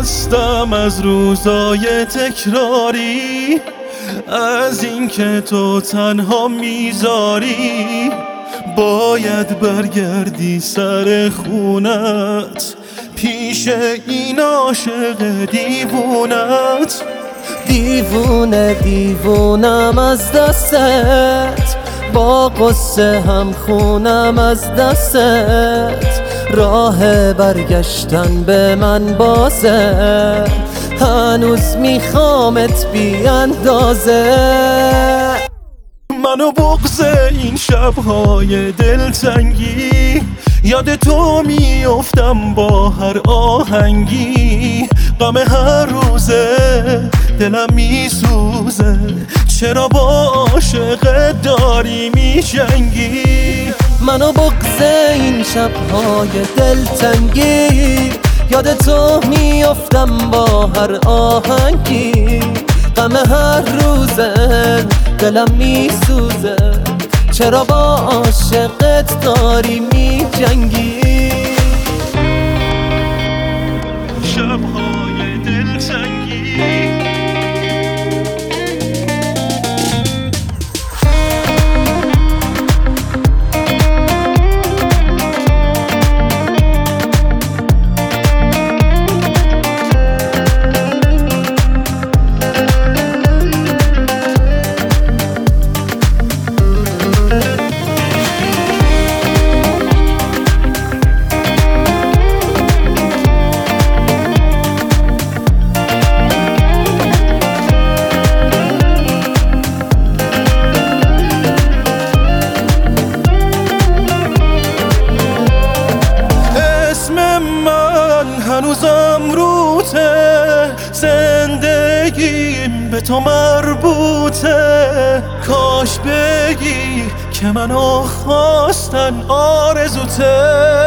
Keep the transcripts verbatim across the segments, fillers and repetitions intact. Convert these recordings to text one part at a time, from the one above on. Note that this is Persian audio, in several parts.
خستم از روزای تکراری، از اینکه تو تنها میذاری. باید برگردی سر خونت پیش این عاشق دیوونت. دیوونه دیوونم از دستت، با قصه هم خونم از دستت. راه برگشتن به من بازه، هنوز میخوامت بی اندازه. منو بغض این شبهای دلتنگی، یاد تو میافتم با هر آهنگی. غم هر روزه دلم میسوزه، چرا با عاشقت داری میجنگی؟ منو بغض این شبهای دلتنگی، یاد تو میافتم با هر آهنگی. غم هر روزه دلم میسوزه، چرا با عاشقت داری میجنگی؟ شبهای دلتنگی هنوزم روته، زندگیم به تو مربوطه. کاش بگی که منو خواستن آرزوته.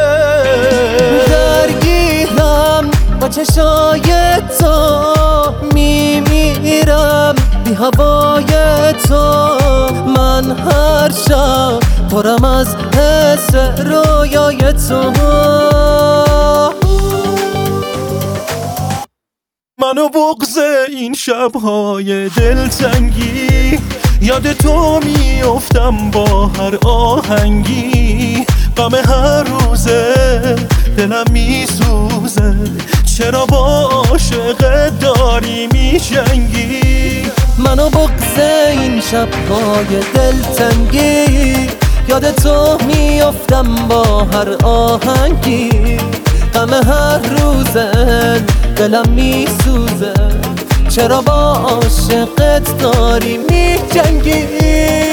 درگیرم با چشای تو، میمیرم بی هوای تو. من هر شب پرم از حس رویای تو. منو بغض این شبهای دلتنگی، یاد تو میافتم با هر آهنگی. غم هر روزه دلم میسوزه، چرا با عاشقت داری میجنگی؟ منو بغض این شبهای دلتنگی، یاد تو میافتم با هر آهنگی. غم هر روزه دلم میسوزه، چرا با عاشقت داری میجنگی؟